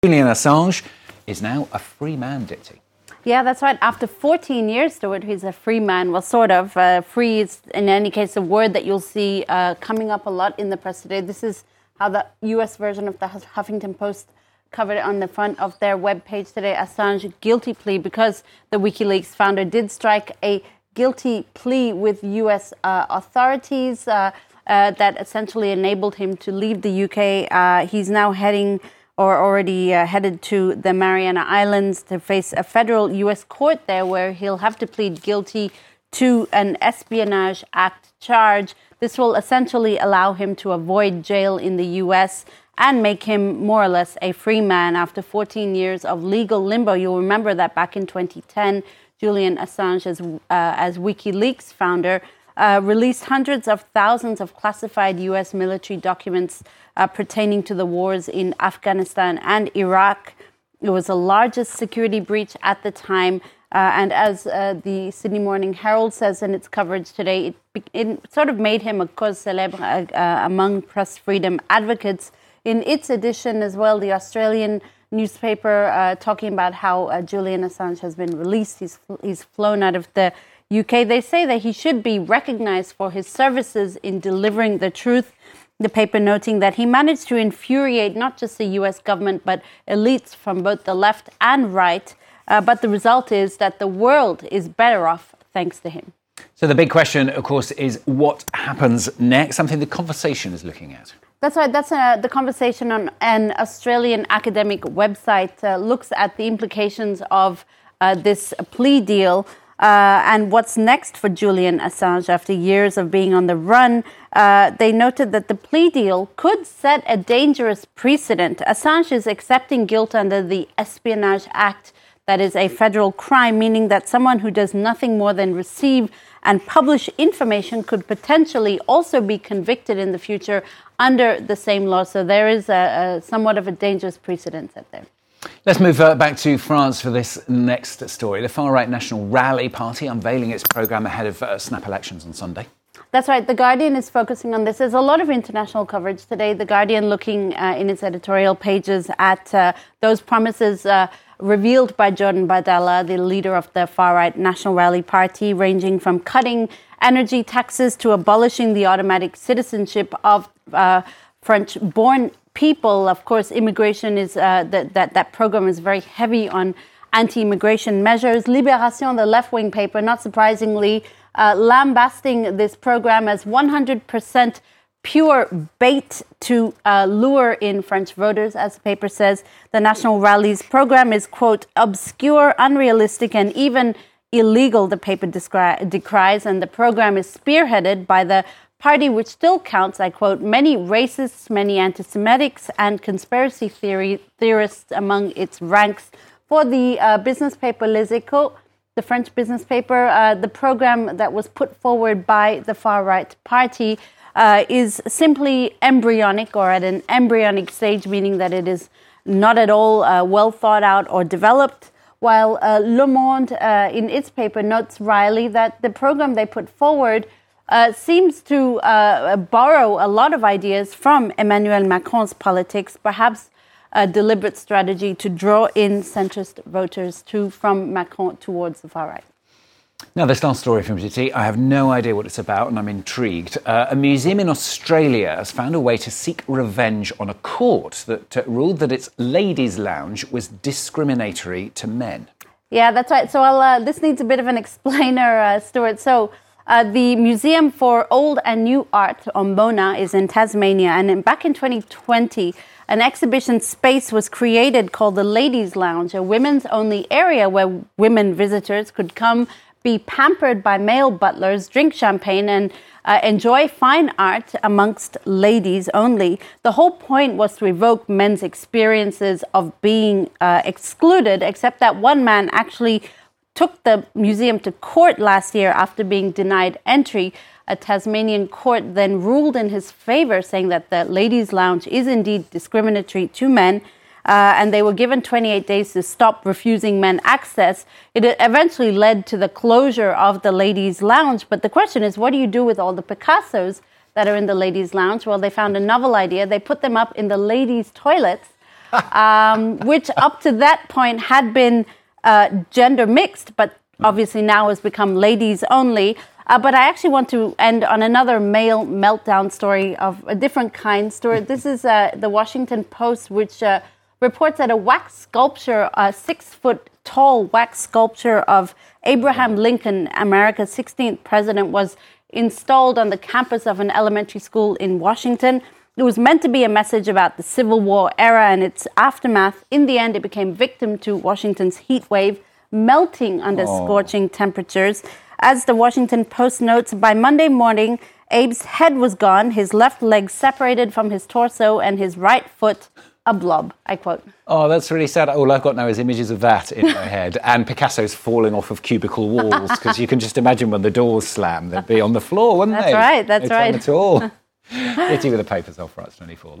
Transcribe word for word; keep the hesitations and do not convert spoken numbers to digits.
Julian Assange is now a free man, Dipti. Yeah, that's right. After fourteen years, Stuart, he's a free man. Well, sort of. Uh, free is, in any case, a word that you'll see uh, coming up a lot in the press today. This is how the U S version of the Huffington Post covered it on the front of their webpage today. Assange guilty plea, because the WikiLeaks founder did strike a guilty plea with U S uh, authorities uh, uh, that essentially enabled him to leave the U K. Uh, he's now heading... or already uh, headed to the Mariana Islands to face a federal U S court there, where he'll have to plead guilty to an Espionage Act charge. This will essentially allow him to avoid jail in the U S and make him more or less a free man after fourteen years of legal limbo. You'll remember that back in twenty ten, Julian Assange, as, uh, as WikiLeaks founder, Uh, released hundreds of thousands of classified U S military documents uh, pertaining to the wars in Afghanistan and Iraq. It was the largest security breach at the time. Uh, and as uh, the Sydney Morning Herald says in its coverage today, it, it sort of made him a cause célèbre uh, uh, among press freedom advocates. In its edition as well, the Australian newspaper uh, talking about how uh, Julian Assange has been released. He's, he's flown out of the U K. They say that he should be recognized for his services in delivering the truth. The paper noting that he managed to infuriate not just the U S government, but elites from both the left and right. Uh, but the result is that the world is better off thanks to him. So the big question, of course, is what happens next? Something the Conversation is looking at. That's right. That's uh, the Conversation on an Australian academic website uh, looks at the implications of uh, this plea deal. Uh, and what's next for Julian Assange after years of being on the run. Uh, they noted that the plea deal could set a dangerous precedent. Assange is accepting guilt under the Espionage Act, that is a federal crime, meaning that someone who does nothing more than receive and publish information could potentially also be convicted in the future under the same law. So there is a, a somewhat of a dangerous precedent set there. Let's move uh, back to France for this next story. The far-right National Rally Party unveiling its programme ahead of uh, snap elections on Sunday. That's right. The Guardian is focusing on this. There's a lot of international coverage today. The Guardian looking uh, in its editorial pages at uh, those promises uh, revealed by Jordan Bardella, the leader of the far-right National Rally Party, ranging from cutting energy taxes to abolishing the automatic citizenship of uh, French-born people. Of course, immigration is uh, that that that program is very heavy on anti-immigration measures. Libération, the left-wing paper, not surprisingly, uh, lambasting this program as one hundred percent pure bait to uh, lure in French voters, as the paper says. The National Rally's program is, quote, obscure, unrealistic, and even illegal, the paper descri- decries, and the program is spearheaded by the party which still counts, I quote, many racists, many anti-Semitics and conspiracy theory theorists among its ranks. For the uh, business paper Les Echos, the French business paper, uh, the program that was put forward by the far-right party uh, is simply embryonic, or at an embryonic stage, meaning that it is not at all uh, well thought out or developed. While uh, Le Monde, uh, in its paper, notes wryly that the program they put forward Uh, seems to uh, borrow a lot of ideas from Emmanuel Macron's politics, perhaps a deliberate strategy to draw in centrist voters to from Macron towards the far right. Now, this last story from G T, I have no idea what it's about, and I'm intrigued. Uh, a museum in Australia has found a way to seek revenge on a court that uh, ruled that its ladies' lounge was discriminatory to men. Yeah, that's right. So I'll, uh, this needs a bit of an explainer, uh, Stuart. So Uh, the Museum for Old and New Art, Mona, is in Tasmania. And in, back in twenty twenty, an exhibition space was created called the Ladies' Lounge, a women's-only area where women visitors could come, be pampered by male butlers, drink champagne, and uh, enjoy fine art amongst ladies only. The whole point was to evoke men's experiences of being uh, excluded, except that one man actually took the museum to court last year after being denied entry. A Tasmanian court then ruled in his favor, saying that the ladies' lounge is indeed discriminatory to men, uh, and they were given twenty-eight days to stop refusing men access. It eventually led to the closure of the ladies' lounge. But the question is, what do you do with all the Picassos that are in the ladies' lounge? Well, they found a novel idea. They put them up in the ladies' toilets. um, which up to that point had been uh, gender mixed, but obviously now has become ladies only. Uh, but I actually want to end on another male meltdown story of a different kind story. This is uh, the Washington Post, which uh, reports that a wax sculpture, a six-foot-tall wax sculpture of Abraham Lincoln, America's sixteenth president, was installed on the campus of an elementary school in Washington. It was meant to be a message about the Civil War era and its aftermath. In the end, it became victim to Washington's heat wave, melting under oh. scorching temperatures. As the Washington Post notes, by Monday morning, Abe's head was gone, his left leg separated from his torso, and his right foot a blob, I quote. Oh, that's really sad. All I've got now is images of that in my head, and Picasso's falling off of cubicle walls, because you can just imagine when the doors slam, they'd be on the floor, wouldn't that's they? Right, that's no right, that's right. At all. Hit you with the papers off, France twenty-four.